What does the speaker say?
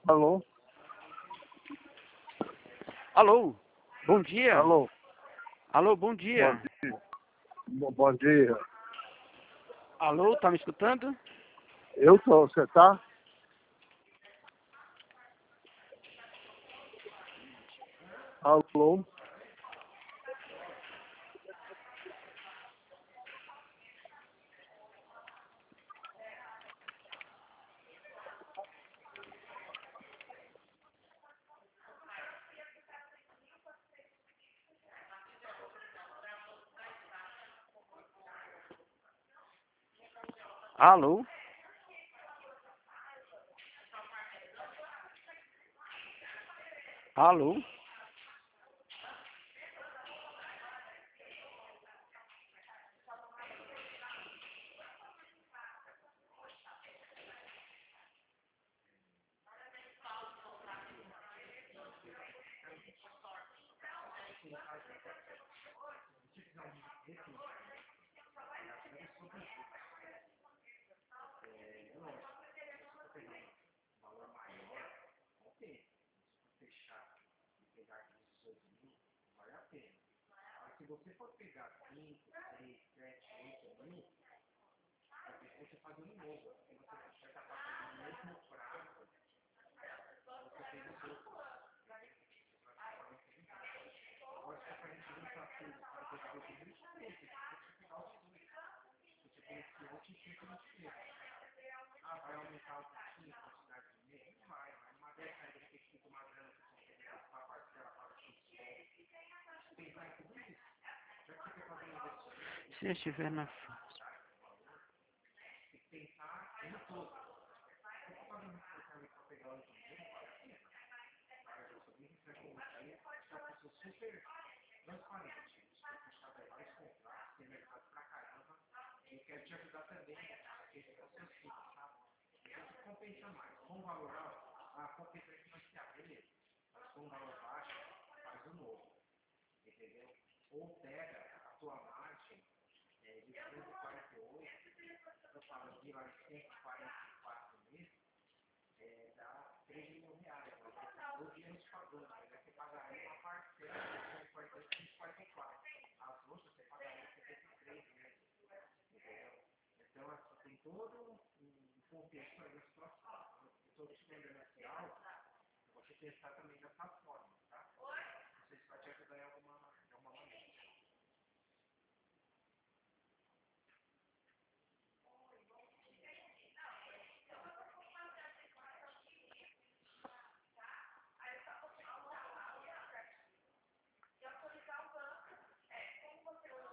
Alô? Alô, bom dia. Alô? Alô, bom Bom dia. dia. Bom dia. Alô, tá me escutando? Eu tô, você tá? Alô? Alô? Alô? Se você for pegar 5, 6, 7, 8 mil, você faz um novo. Se você vai estar fazendo o mesmo prazo, você tem os outros. Agora, se a gente juntar tudo para depois de 1.500, você pode pegar os 18. Você tem esse outro tipo de dinheiro. Ah, vai aumentar um pouquinho a quantidade de dinheiro? Não vai. Uma vez que a gente fica uma grana que você tem que gastar a parcela para o X, pensar em tudo isso. Já que você quer fazer um investimento, Se eu estiver na... tem que pensar em tudo. Se você fazer um investimento para pegar o dinheiro, vale a pena. Mas eu sou bem sincero com você, já pessoa super transparente. Você puxar daí vários contratos, tem mercado pra caramba. E eu quero te ajudar também a questão dos seus filhos, sabe? Então, o que compensa mais? Com valor alto, compensa financiar, beleza. Mas com valor baixo, faz o novo. Entendeu? Ou pega a tua margem de 148, eu falo de lá de 144 meses, dá 13 mil reais. O dinheiro te pagando, mas aí você pagaria uma parcela de 148, 144. As outras você pagaria 73 meses. Entendeu? Então, assim, tem todo um contexto aí da situação. Eu estou te lembrando aqui algo, você pensar também dessa forma.